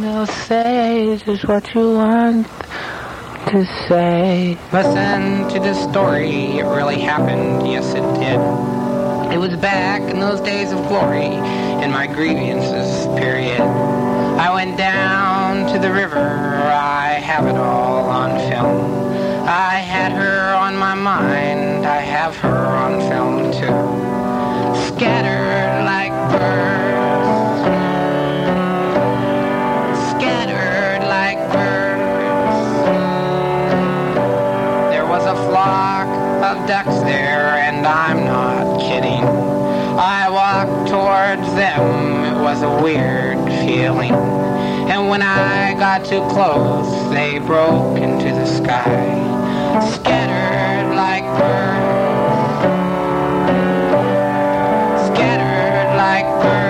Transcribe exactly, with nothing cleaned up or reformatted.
they'll say just what you want to say. Listen to this story, it really happened, yes it did. It was back in those days of glory, in my grievances period. I went down to the river, I have it all on film. I had her on my mind, I have her on film too. Scattered like birds, scattered like birds. There was a flock of ducks there, and I'm not kidding. I walked towards them, it was a weird feeling. And when I got too close, they broke into the sky. Scattered like birds, scattered like birds.